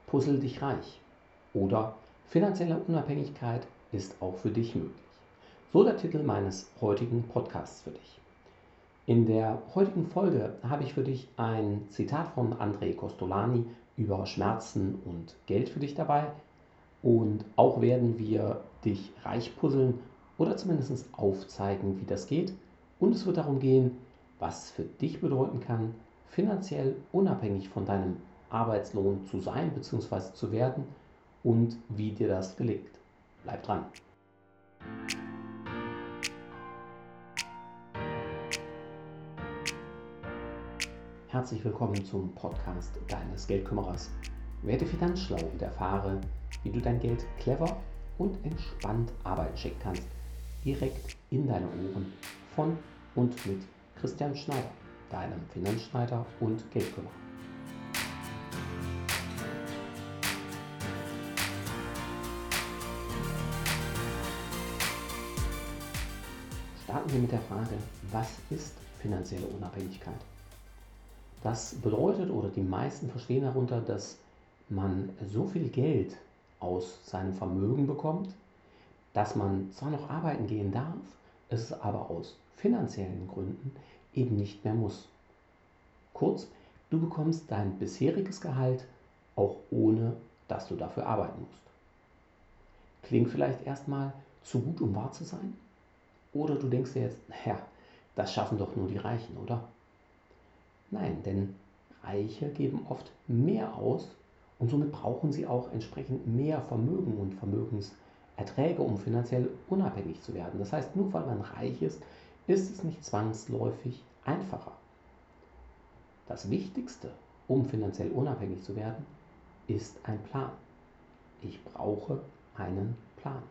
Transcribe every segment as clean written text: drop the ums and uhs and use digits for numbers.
Puzzle dich reich oder finanzielle Unabhängigkeit ist auch für dich möglich. So der Titel meines heutigen Podcasts für dich. In der heutigen Folge habe ich für dich ein Zitat von André Costolani über Schmerzen und Geld für dich dabei und auch werden wir dich reich puzzeln oder zumindest aufzeigen, wie das geht, und es wird darum gehen, was es für dich bedeuten kann, finanziell unabhängig von deinem Arbeitslohn zu sein bzw. zu werden und wie dir das gelingt. Bleib dran. Herzlich willkommen zum Podcast deines Geldkümmerers. Werde finanzschlau und erfahre, wie du dein Geld clever und entspannt arbeiten schicken kannst. Direkt in deine Ohren von und mit Christian Schneider, deinem Finanzschneider und Geldkümmerer. Starten wir mit der Frage, was ist finanzielle Unabhängigkeit? Das bedeutet, oder die meisten verstehen darunter, dass man so viel Geld aus seinem Vermögen bekommt, dass man zwar noch arbeiten gehen darf, es aber aus finanziellen Gründen eben nicht mehr muss. Kurz, du bekommst dein bisheriges Gehalt auch ohne, dass du dafür arbeiten musst. Klingt vielleicht erstmal zu gut, um wahr zu sein? Oder du denkst dir jetzt, naja, das schaffen doch nur die Reichen, oder? Nein, denn Reiche geben oft mehr aus und somit brauchen sie auch entsprechend mehr Vermögen und Vermögenserträge, um finanziell unabhängig zu werden. Das heißt, nur weil man reich ist, ist es nicht zwangsläufig einfacher. Das Wichtigste, um finanziell unabhängig zu werden, ist ein Plan. Ich brauche einen Plan.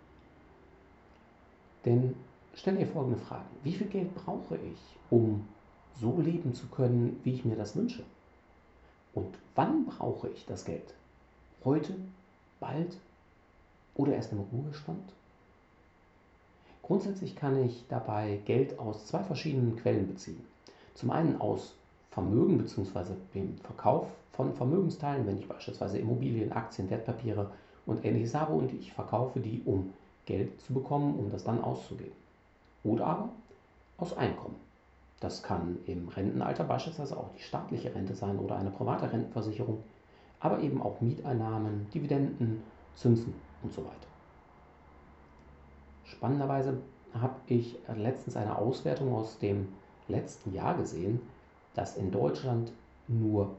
Denn stell dir folgende Fragen. Wie viel Geld brauche ich, um so leben zu können, wie ich mir das wünsche? Und wann brauche ich das Geld? Heute, bald oder erst im Ruhestand? Grundsätzlich kann ich dabei Geld aus zwei verschiedenen Quellen beziehen. Zum einen aus Vermögen bzw. dem Verkauf von Vermögensteilen, wenn ich beispielsweise Immobilien, Aktien, Wertpapiere und ähnliches habe und ich verkaufe die, um Geld zu bekommen, um das dann auszugeben. Oder aber aus Einkommen. Das kann im Rentenalter beispielsweise auch die staatliche Rente sein oder eine private Rentenversicherung, aber eben auch Mieteinnahmen, Dividenden, Zinsen und so weiter. Spannenderweise habe ich letztens eine Auswertung aus dem letzten Jahr gesehen, dass in Deutschland nur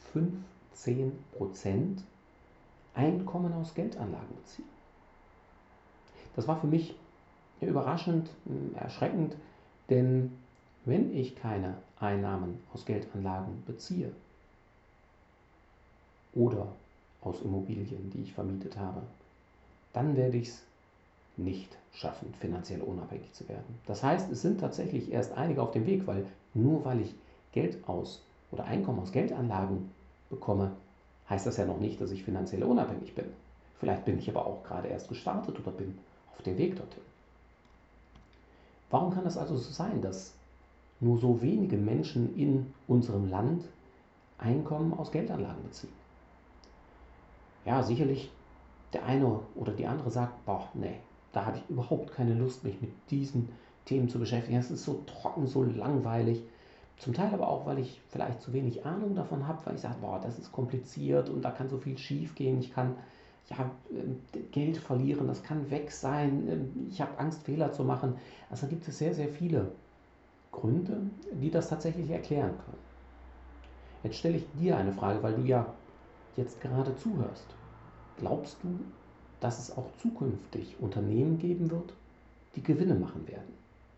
15% Einkommen aus Geldanlagen beziehen. Das war für mich überraschend, erschreckend, denn wenn ich keine Einnahmen aus Geldanlagen beziehe oder aus Immobilien, die ich vermietet habe, dann werde ich es nicht schaffen, finanziell unabhängig zu werden. Das heißt, es sind tatsächlich erst einige auf dem Weg, weil nur weil ich Geld aus oder Einkommen aus Geldanlagen bekomme, heißt das ja noch nicht, dass ich finanziell unabhängig bin. Vielleicht bin ich aber auch gerade erst gestartet oder bin auf dem Weg dorthin. Warum kann es also so sein, dass nur so wenige Menschen in unserem Land Einkommen aus Geldanlagen beziehen? Ja, sicherlich der eine oder die andere sagt, boah, nee, da habe ich überhaupt keine Lust, mich mit diesen Themen zu beschäftigen. Es ist so trocken, so langweilig. Zum Teil aber auch, weil ich vielleicht zu wenig Ahnung davon habe, weil ich sage, boah, das ist kompliziert und da kann so viel schief gehen. Ich kann ja, Geld verlieren, das kann weg sein. Ich habe Angst, Fehler zu machen. Also gibt es sehr, sehr viele Gründe, die das tatsächlich erklären können. Jetzt stelle ich dir eine Frage, weil du ja jetzt gerade zuhörst. Glaubst du, dass es auch zukünftig Unternehmen geben wird, die Gewinne machen werden?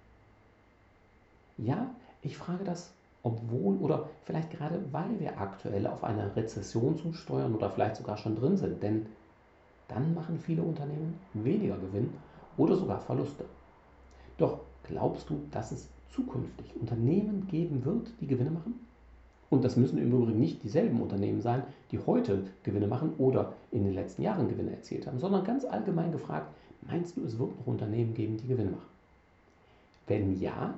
Ja, ich frage das, obwohl oder vielleicht gerade weil wir aktuell auf eine Rezession zusteuern oder vielleicht sogar schon drin sind, denn dann machen viele Unternehmen weniger Gewinn oder sogar Verluste. Doch glaubst du, dass es zukünftig Unternehmen geben wird, die Gewinne machen? Und das müssen im Übrigen nicht dieselben Unternehmen sein, die heute Gewinne machen oder in den letzten Jahren Gewinne erzielt haben, sondern ganz allgemein gefragt, meinst du, es wird noch Unternehmen geben, die Gewinne machen? Wenn ja,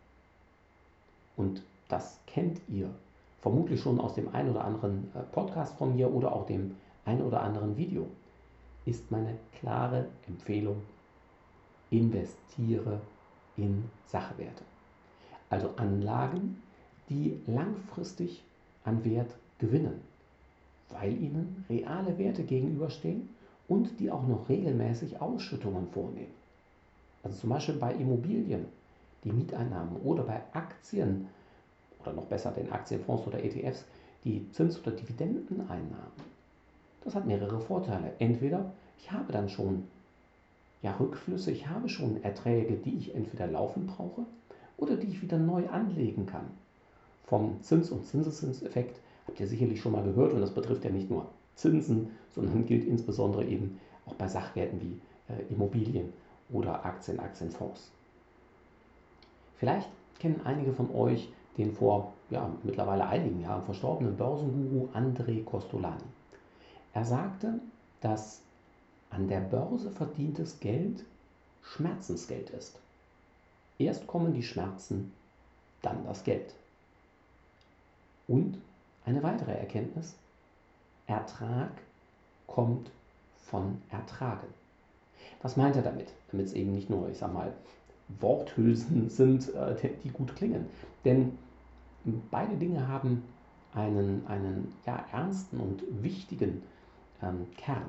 und das kennt ihr vermutlich schon aus dem einen oder anderen Podcast von mir oder auch dem ein oder anderen Video, ist meine klare Empfehlung: investiere in Sachwerte. Also Anlagen, die langfristig an Wert gewinnen, weil ihnen reale Werte gegenüberstehen und die auch noch regelmäßig Ausschüttungen vornehmen. Also zum Beispiel bei Immobilien, die Mieteinnahmen, oder bei Aktien oder noch besser den Aktienfonds oder ETFs, die Zins- oder Dividendeneinnahmen. Das hat mehrere Vorteile. Entweder ich habe dann schon Rückflüsse, ich habe schon Erträge, die ich entweder laufend brauche oder die ich wieder neu anlegen kann. Vom Zins- und Zinseszinseffekt habt ihr sicherlich schon mal gehört, und das betrifft ja nicht nur Zinsen, sondern gilt insbesondere eben auch bei Sachwerten wie Immobilien oder Aktien, Aktienfonds. Vielleicht kennen einige von euch den vor mittlerweile einigen Jahren verstorbenen Börsenguru André Kostolany. Er sagte, dass an der Börse verdientes Geld Schmerzensgeld ist. Erst kommen die Schmerzen, dann das Geld. Und eine weitere Erkenntnis: Ertrag kommt von Ertragen. Was meint er damit? Damit es eben nicht nur, Worthülsen sind, die gut klingen. Denn beide Dinge haben einen ernsten und wichtigen Kern.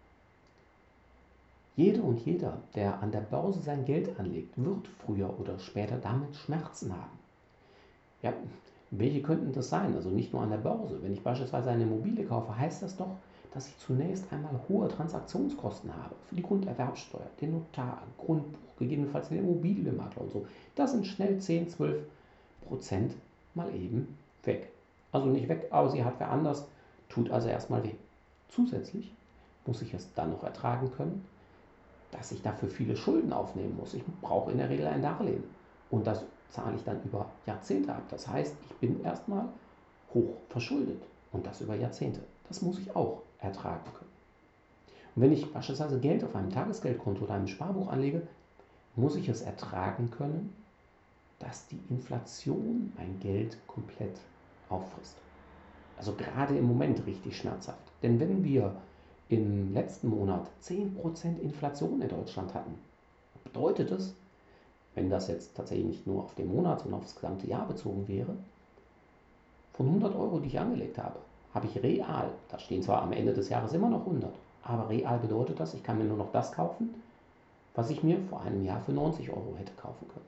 Jede und jeder, der an der Börse sein Geld anlegt, wird früher oder später damit Schmerzen haben. Ja, welche könnten das sein? Also nicht nur an der Börse. Wenn ich beispielsweise eine Immobilie kaufe, heißt das doch, dass ich zunächst einmal hohe Transaktionskosten habe für die Grunderwerbsteuer, den Notar, Grundbuch, gegebenenfalls den Immobilienmakler und so. Das sind schnell 10-12% mal eben weg. Also nicht weg, aber sie hat wer anders, tut also erstmal weh. Zusätzlich muss ich es dann noch ertragen können, dass ich dafür viele Schulden aufnehmen muss. Ich brauche in der Regel ein Darlehen und das zahle ich dann über Jahrzehnte ab. Das heißt, ich bin erstmal hoch verschuldet und das über Jahrzehnte. Das muss ich auch ertragen können. Und wenn ich beispielsweise Geld auf einem Tagesgeldkonto oder einem Sparbuch anlege, muss ich es ertragen können, dass die Inflation mein Geld komplett auffrisst. Also gerade im Moment richtig schmerzhaft. Denn wenn wir im letzten Monat 10% Inflation in Deutschland hatten, bedeutet es, wenn das jetzt tatsächlich nicht nur auf den Monat, sondern auf das gesamte Jahr bezogen wäre, von 100 Euro, die ich angelegt habe, habe ich real, da stehen zwar am Ende des Jahres immer noch 100, aber real bedeutet das, ich kann mir nur noch das kaufen, was ich mir vor einem Jahr für 90 Euro hätte kaufen können.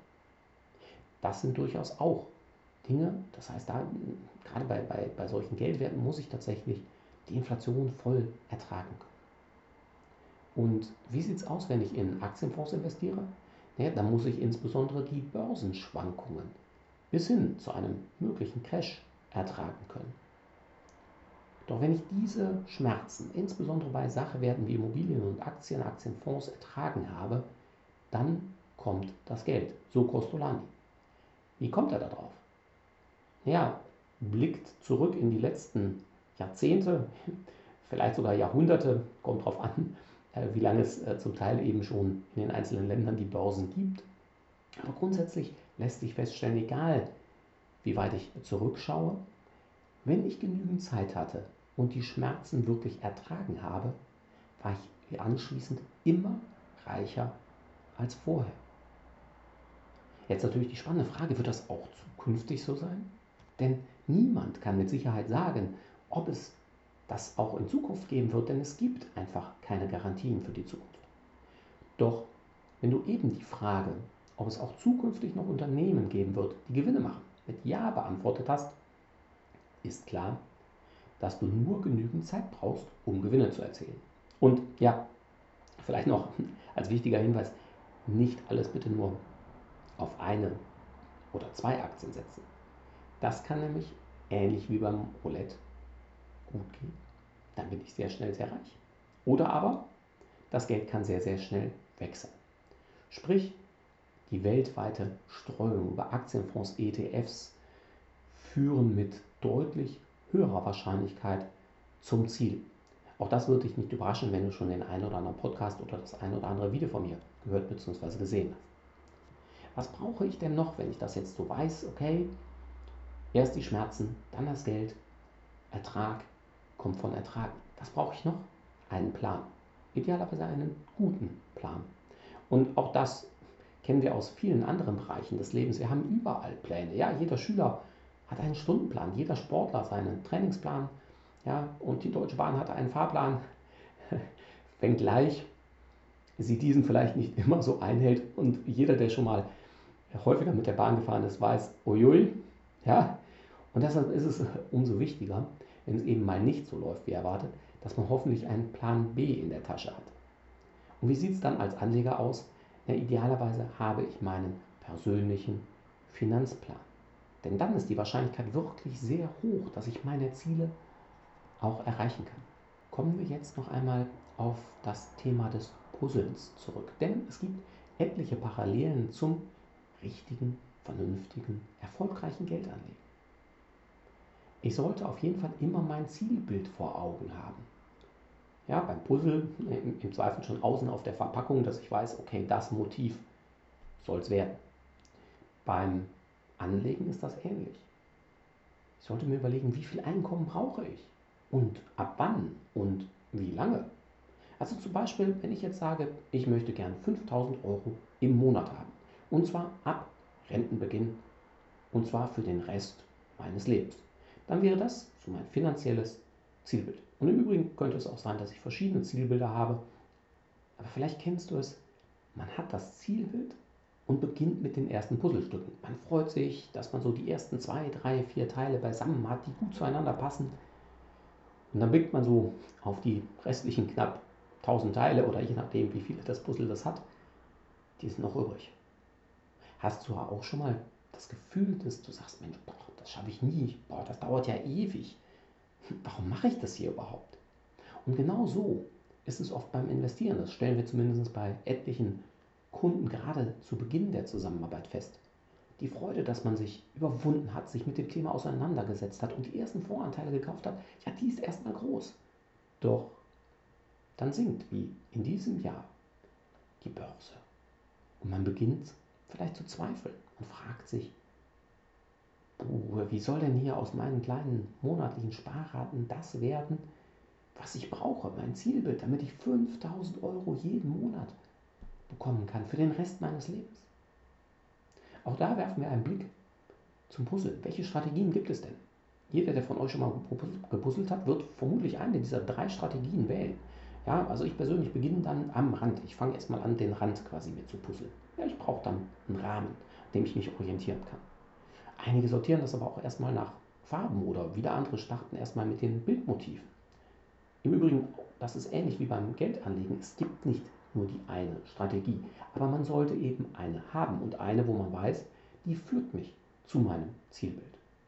Das sind durchaus auch Dinge, das heißt, da, gerade bei solchen Geldwerten muss ich tatsächlich die Inflation voll ertragen können. Und wie sieht es aus, wenn ich in Aktienfonds investiere? Naja, dann muss ich insbesondere die Börsenschwankungen bis hin zu einem möglichen Crash ertragen können. Doch wenn ich diese Schmerzen, insbesondere bei Sachwerten wie Immobilien und Aktien, Aktienfonds, ertragen habe, dann kommt das Geld. So Kostolany. Wie kommt er da drauf? Ja, blickt zurück in die letzten Jahrzehnte, vielleicht sogar Jahrhunderte, kommt darauf an, wie lange es zum Teil eben schon in den einzelnen Ländern die Börsen gibt. Aber grundsätzlich lässt sich feststellen, egal wie weit ich zurückschaue, wenn ich genügend Zeit hatte und die Schmerzen wirklich ertragen habe, war ich anschließend immer reicher als vorher. Jetzt natürlich die spannende Frage: Wird das auch zukünftig so sein? Denn niemand kann mit Sicherheit sagen, ob es das auch in Zukunft geben wird, denn es gibt einfach keine Garantien für die Zukunft. Doch wenn du eben die Frage, ob es auch zukünftig noch Unternehmen geben wird, die Gewinne machen, mit Ja beantwortet hast, ist klar, dass du nur genügend Zeit brauchst, um Gewinne zu erzielen. Und ja, vielleicht noch als wichtiger Hinweis: nicht alles bitte nur auf eine oder zwei Aktien setzen. Das kann nämlich ähnlich wie beim Roulette gut gehen. Dann bin ich sehr schnell sehr reich. Oder aber das Geld kann sehr, sehr schnell weg sein. Sprich, die weltweite Streuung über Aktienfonds, ETFs führen mit deutlich höherer Wahrscheinlichkeit zum Ziel. Auch das würde dich nicht überraschen, wenn du schon den einen oder anderen Podcast oder das ein oder andere Video von mir gehört bzw. gesehen hast. Was brauche ich denn noch, wenn ich das jetzt so weiß? Okay, erst die Schmerzen, dann das Geld, Ertrag kommt von Ertragen. Was brauche ich noch? Einen Plan. Idealerweise einen guten Plan. Und auch das kennen wir aus vielen anderen Bereichen des Lebens. Wir haben überall Pläne. Ja, jeder Schüler hat einen Stundenplan, jeder Sportler seinen Trainingsplan. Ja, und die Deutsche Bahn hatte einen Fahrplan, wenngleich sie diesen vielleicht nicht immer so einhält. Und jeder, der schon mal häufiger mit der Bahn gefahren ist, weiß, uiui, ja. Und deshalb ist es umso wichtiger, wenn es eben mal nicht so läuft wie erwartet, dass man hoffentlich einen Plan B in der Tasche hat. Und wie sieht es dann als Anleger aus? Ja, idealerweise habe ich meinen persönlichen Finanzplan. Denn dann ist die Wahrscheinlichkeit wirklich sehr hoch, dass ich meine Ziele auch erreichen kann. Kommen wir jetzt noch einmal auf das Thema des Puzzlens zurück. Denn es gibt etliche Parallelen zum richtigen, vernünftigen, erfolgreichen Geldanlegen. Ich sollte auf jeden Fall immer mein Zielbild vor Augen haben. Ja, beim Puzzle im Zweifel schon außen auf der Verpackung, dass ich weiß, okay, das Motiv soll es werden. Beim Anlegen ist das ähnlich. Ich sollte mir überlegen, wie viel Einkommen brauche ich und ab wann und wie lange. Also zum Beispiel, wenn ich jetzt sage, ich möchte gern 5.000 Euro im Monat haben. Und zwar ab Rentenbeginn und zwar für den Rest meines Lebens. Dann wäre das so mein finanzielles Zielbild. Und im Übrigen könnte es auch sein, dass ich verschiedene Zielbilder habe. Aber vielleicht kennst du es, man hat das Zielbild und beginnt mit den ersten Puzzlestücken. Man freut sich, dass man so die ersten 2, 3, 4 Teile beisammen hat, die gut zueinander passen. Und dann blickt man so auf die restlichen knapp 1000 Teile oder je nachdem, wie viele das Puzzle das hat, die sind noch übrig. Hast du auch schon mal das Gefühl, dass du sagst, Mensch, boah, das schaffe ich nie, boah, das dauert ja ewig. Warum mache ich das hier überhaupt? Und genau so ist es oft beim Investieren. Das stellen wir zumindest bei etlichen Kunden gerade zu Beginn der Zusammenarbeit fest. Die Freude, dass man sich überwunden hat, sich mit dem Thema auseinandergesetzt hat und die ersten Voranteile gekauft hat, ja, die ist erstmal groß. Doch dann sinkt, wie in diesem Jahr, die Börse. Und man beginnt vielleicht zu zweifeln und fragt sich, wie soll denn hier aus meinen kleinen monatlichen Sparraten das werden, was ich brauche, mein Zielbild, damit ich 5.000 Euro jeden Monat bekommen kann für den Rest meines Lebens. Auch da werfen wir einen Blick zum Puzzle. Welche Strategien gibt es denn? Jeder, der von euch schon mal gepuzzelt hat, wird vermutlich eine dieser 3 Strategien wählen. Ja, also ich persönlich beginne dann am Rand. Ich fange erstmal an, den Rand quasi mir zu puzzeln. Ja, ich brauche dann einen Rahmen, an dem ich mich orientieren kann. Einige sortieren das aber auch erstmal nach Farben oder wieder andere starten erstmal mit den Bildmotiven. Im Übrigen, das ist ähnlich wie beim Geldanlegen. Es gibt nicht nur die eine Strategie, aber man sollte eben eine haben und eine, wo man weiß, die führt mich zu meinem Zielbild.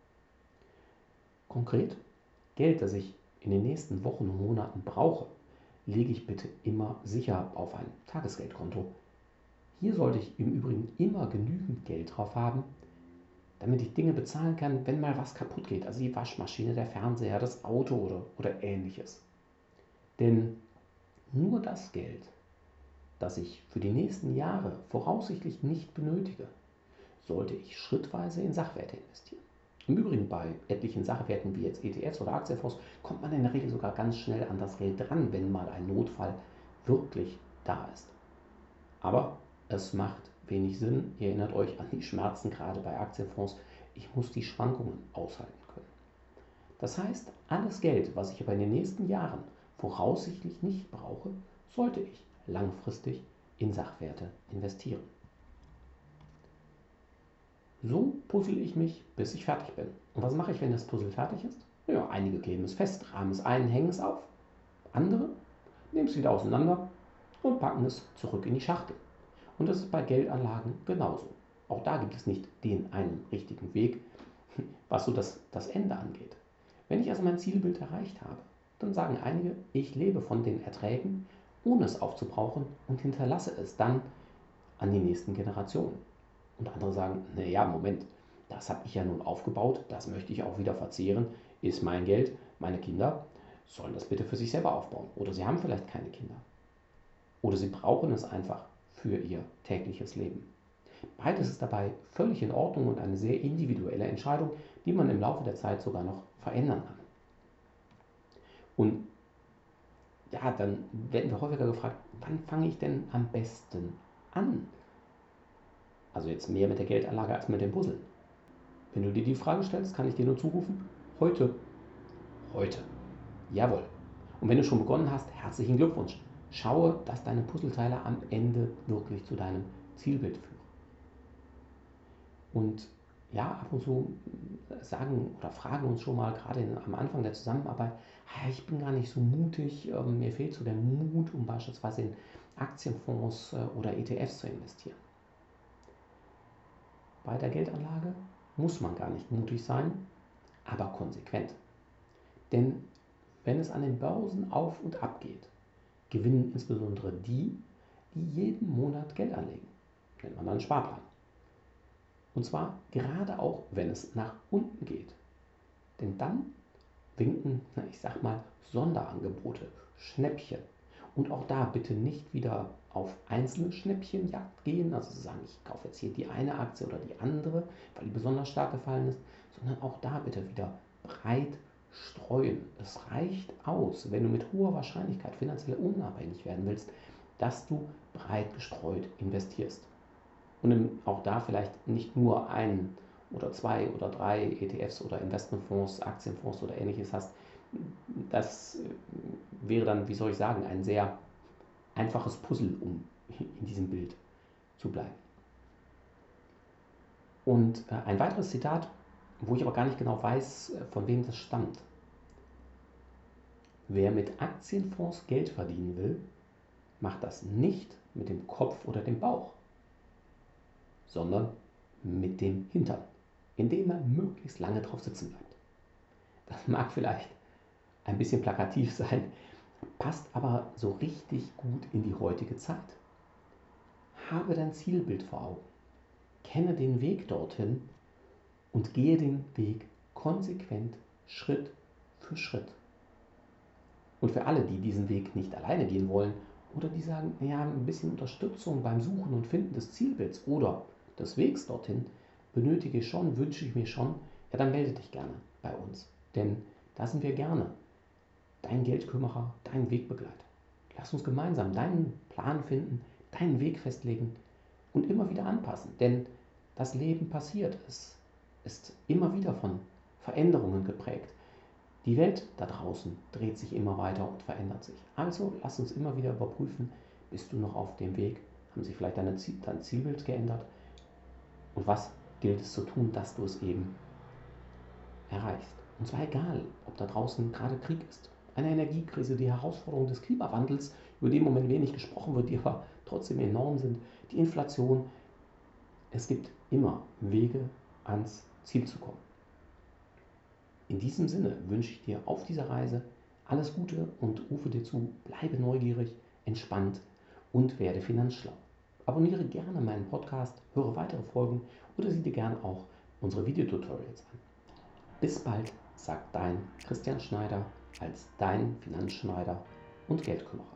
Konkret, Geld, das ich in den nächsten Wochen und Monaten brauche, lege ich bitte immer sicher auf ein Tagesgeldkonto. Hier sollte ich im Übrigen immer genügend Geld drauf haben, damit ich Dinge bezahlen kann, wenn mal was kaputt geht. Also die Waschmaschine, der Fernseher, das Auto oder ähnliches. Denn nur das Geld, das ich für die nächsten Jahre voraussichtlich nicht benötige, sollte ich schrittweise in Sachwerte investieren. Im Übrigen bei etlichen Sachwerten wie jetzt ETFs oder Aktienfonds kommt man in der Regel sogar ganz schnell an das Geld dran, wenn mal ein Notfall wirklich da ist. Aber es macht wenig Sinn. Ihr erinnert euch an die Schmerzen gerade bei Aktienfonds. Ich muss die Schwankungen aushalten können. Das heißt, alles Geld, was ich aber in den nächsten Jahren voraussichtlich nicht brauche, sollte ich langfristig in Sachwerte investieren. So puzzle ich mich, bis ich fertig bin. Und was mache ich, wenn das Puzzle fertig ist? Ja, einige kleben es fest, rahmen es ein, hängen es auf. Andere nehmen es wieder auseinander und packen es zurück in die Schachtel. Und das ist bei Geldanlagen genauso. Auch da gibt es nicht den einen richtigen Weg, was so das Ende angeht. Wenn ich also mein Zielbild erreicht habe, dann sagen einige, ich lebe von den Erträgen, ohne es aufzubrauchen und hinterlasse es dann an die nächsten Generationen. Und andere sagen, naja, Moment, das habe ich ja nun aufgebaut, das möchte ich auch wieder verzehren, ist mein Geld, meine Kinder sollen das bitte für sich selber aufbauen. Oder sie haben vielleicht keine Kinder. Oder sie brauchen es einfach für ihr tägliches Leben. Beides ist dabei völlig in Ordnung und eine sehr individuelle Entscheidung, die man im Laufe der Zeit sogar noch verändern kann. Und ja, dann werden wir häufiger gefragt, wann fange ich denn am besten an? Also jetzt mehr mit der Geldanlage als mit dem Puzzeln. Wenn du dir die Frage stellst, kann ich dir nur zurufen, heute. Heute. Jawohl. Und wenn du schon begonnen hast, herzlichen Glückwunsch. Schaue, dass deine Puzzleteile am Ende wirklich zu deinem Zielbild führen. Und ja, ab und zu sagen oder fragen uns schon mal, gerade am Anfang der Zusammenarbeit, ich bin gar nicht so mutig, mir fehlt so der Mut, um beispielsweise in Aktienfonds oder ETFs zu investieren. Bei der Geldanlage muss man gar nicht mutig sein, aber konsequent. Denn wenn es an den Börsen auf und ab geht, gewinnen insbesondere die, die jeden Monat Geld anlegen. Nennt man dann Sparplan. Und zwar gerade auch, wenn es nach unten geht. Denn dann winken, ich sag mal, Sonderangebote, Schnäppchen. Und auch da bitte nicht wieder auf einzelne Schnäppchenjagd gehen, also sagen, ich kaufe jetzt hier die eine Aktie oder die andere, weil die besonders stark gefallen ist, sondern auch da bitte wieder breit streuen. Es reicht aus, wenn du mit hoher Wahrscheinlichkeit finanziell unabhängig werden willst, dass du breit gestreut investierst. Und auch da vielleicht nicht nur ein oder zwei oder drei ETFs oder Investmentfonds, Aktienfonds oder ähnliches hast. Das wäre dann, wie soll ich sagen, ein sehr einfaches Puzzle, um in diesem Bild zu bleiben. Und ein weiteres Zitat, wo ich aber gar nicht genau weiß, von wem das stammt. Wer mit Aktienfonds Geld verdienen will, macht das nicht mit dem Kopf oder dem Bauch, sondern mit dem Hintern, indem er möglichst lange drauf sitzen bleibt. Das mag vielleicht ein bisschen plakativ sein, passt aber so richtig gut in die heutige Zeit. Habe dein Zielbild vor Augen, kenne den Weg dorthin und gehe den Weg konsequent Schritt für Schritt. Und für alle, die diesen Weg nicht alleine gehen wollen oder die sagen, ja, ein bisschen Unterstützung beim Suchen und Finden des Zielbilds oder des Wegs dorthin benötige ich schon, wünsche ich mir schon, ja, dann melde dich gerne bei uns. Denn da sind wir gerne dein Geldkümmerer, dein Wegbegleiter. Lass uns gemeinsam deinen Plan finden, deinen Weg festlegen und immer wieder anpassen. Denn das Leben passiert. Es ist immer wieder von Veränderungen geprägt. Die Welt da draußen dreht sich immer weiter und verändert sich. Also lass uns immer wieder überprüfen, bist du noch auf dem Weg? Haben sich vielleicht dein Zielbild geändert? Und was gilt es zu tun, dass du es eben erreichst? Und zwar egal, ob da draußen gerade Krieg ist, eine Energiekrise, die Herausforderung des Klimawandels, über die im Moment wenig gesprochen wird, die aber trotzdem enorm sind, die Inflation. Es gibt immer Wege, ans Ziel zu kommen. In diesem Sinne wünsche ich dir auf dieser Reise alles Gute und rufe dir zu, bleibe neugierig, entspannt und werde finanzschlau. Abonniere gerne meinen Podcast, höre weitere Folgen oder sieh dir gerne auch unsere Videotutorials an. Bis bald, sagt dein Christian Schneider als dein Finanzschneider und Geldkümmerer.